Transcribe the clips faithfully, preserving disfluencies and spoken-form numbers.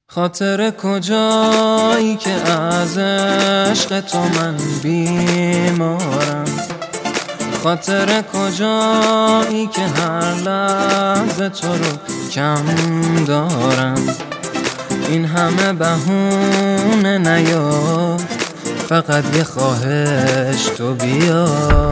خاطر کجایی که از عشق تو من بیمارم، خاطر کجایی که هر لحظه تو رو کم دارم. این همه بهونه نیار، فقط یه خواهش تو بیا.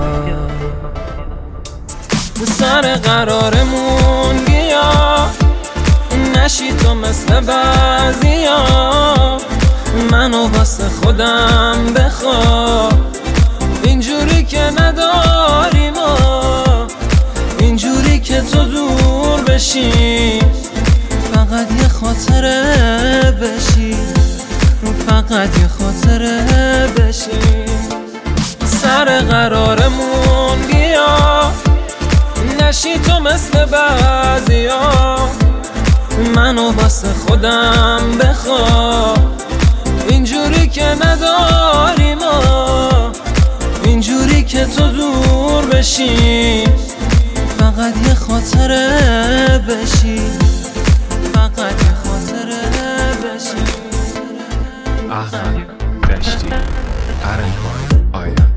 سر قرارمون بیا، نشی تو مثل بعضیا، منو واسه خودم بخوا. اینجوری که نداری ما، اینجوری که تو دور بشی، فقط یه خاطره بشی، فقط یه خاطره بشی. سر قرارمون بیا، نشی تو مثل بعضیا، منو واسه خودم بخوا. اینجوری که نداری ما، اینجوری که تو دور بشی، فقط یه خاطره بشی، فقط یه خاطره بشی. احمد دشتی قرنهای آیا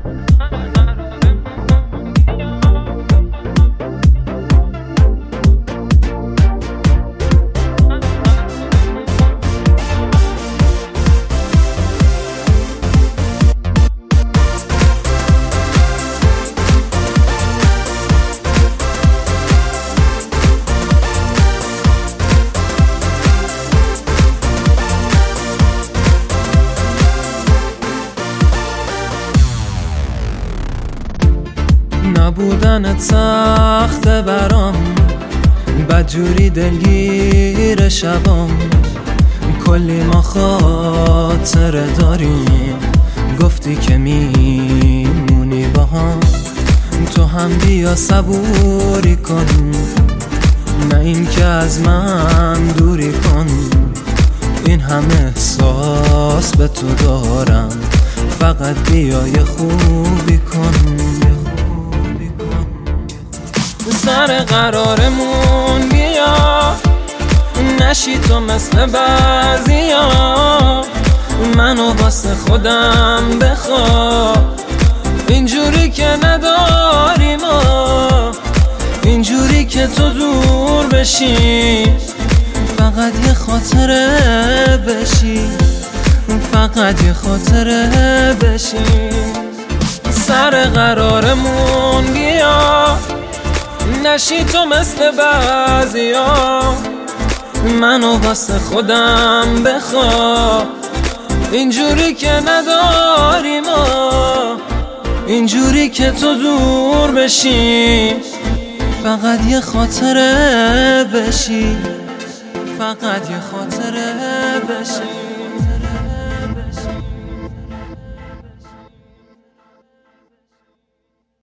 نبودنت سخته برام، بدجوری دلگیر شبام. کلی ما خاطره داریم، گفتی که میمونی با هم. تو هم بیا صبوری کن، نه این که از من دوری کن. این همه احساس به تو دارم، فقط بیا یه خوبی کن. سر قرارمون بیا، نشی تو مثل بعضیا، منو واسه خودم بخوا. اینجوری که نداری ما، اینجوری که تو دور بشی، فقط یه خاطره بشی، فقط یه خاطره بشی. سر قرارمون بیا، نشی تو مثل بعضیا، منو واسه خودم بخوا. اینجوری که نداری ما، اینجوری که تو دور بشی، فقط یه خاطره بشی، فقط یه خاطره بشی.